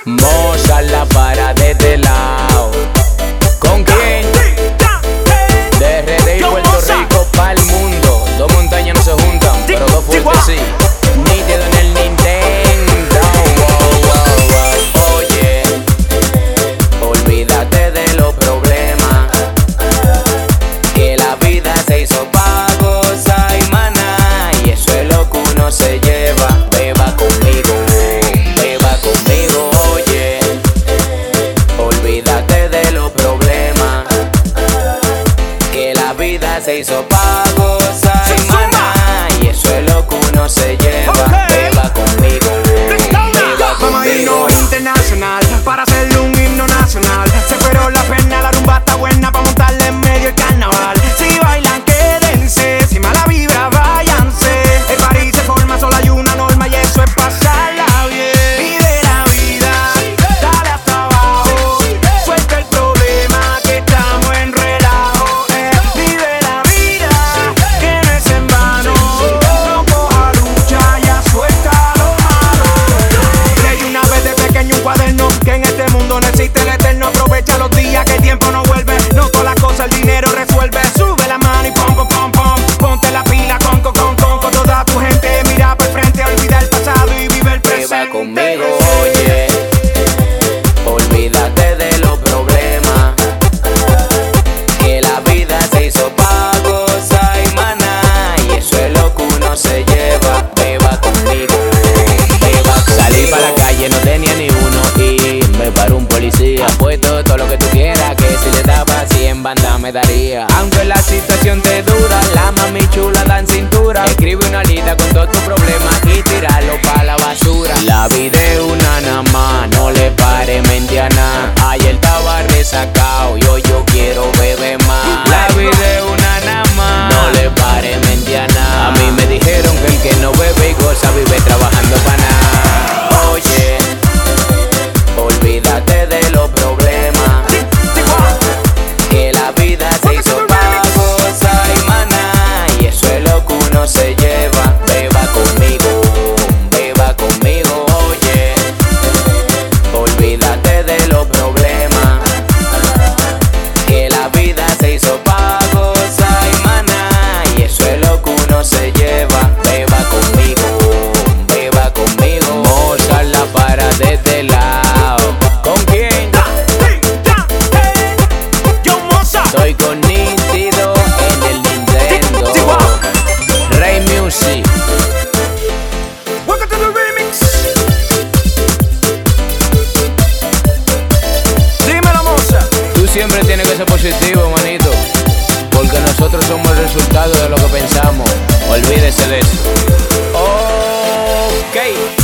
Mozart la para de este lado. ¿Con quién? De RD y Puerto Rico para el mundo. Dos montañas no se juntan, pero dos fuertes sí. Nítido en el Nintendo. Oye, olvídate de los problemas, que la vida se hizo pa' gozar y maná, y eso es lo que uno se lleva. Beba conmigo, beba conmigo. Oye, olvídate de los problemas, que la vida se hizo pa' gozar y maná, y eso es lo que uno se lleva. Beba conmigo, beba Vamos a conmigo. irnos internacional para hacerle un himno nacional. Se fueron la pena, la rumba está buena para montarle en medio el carnaval. Si bailan, quédense, si mala vibra, váyanse. El party se forma, solo hay una norma y eso es pasarla bien. Vive la vida, dale hasta abajo, suelta el problema que estamos en relajo. Vive la vida, que no es en vano, no coja lucha, ya suelta lo malo. Leí una vez de pequeño un cuaderno que en este mundo no existe el eterno. Aprovecha los días que el tiempo no vuelve, no todas las cosas el dinero resuelve. Sube la mano y pom pom pom pom, ponte la pila con toda tu gente. Mira por frente, olvida el pasado y vive el presente. Beba conmigo, oye, olvídate de los problemas, que la vida se hizo pa' gozar y maná, y eso es lo que uno se lleva. Beba conmigo, beba conmigo. Salí pa' la calle, no tenía ni uno y me paró un policía. Apuesto todo lo que tú quieras, que si le daba 100 bandas me daría. Aunque la situación te dura, la mami chula da en cintura. Escribe una lista con todos tus problemas y tíralo pa' la basura. La vida es una nada más, no le pare mente a nada. Ayer estaba resacado y hoy yo quiero beber más. La vida es una nada más, no le pare mente a nada. A mí me dijeron que el que no bebe y goza vive trabajando para nada. Oye, olvídate de los problemas, que la vida se hizo pa' gozar y maná, y eso es lo que uno se lleva. Beba conmigo, beba conmigo. Oye, olvídate de los problemas, que la vida se hizo pa' gozar y maná, y eso es lo que uno se lleva. Beba conmigo, beba conmigo. Mozart la para de este lado. ¿Con quién? Estoy con Nítido en el Nintendo. Rey Music. Welcome to the remix. Dímelo, moza. Tú siempre tienes que ser positivo, manito, porque nosotros somos el resultado de lo que pensamos. Olvídese de eso. Ok.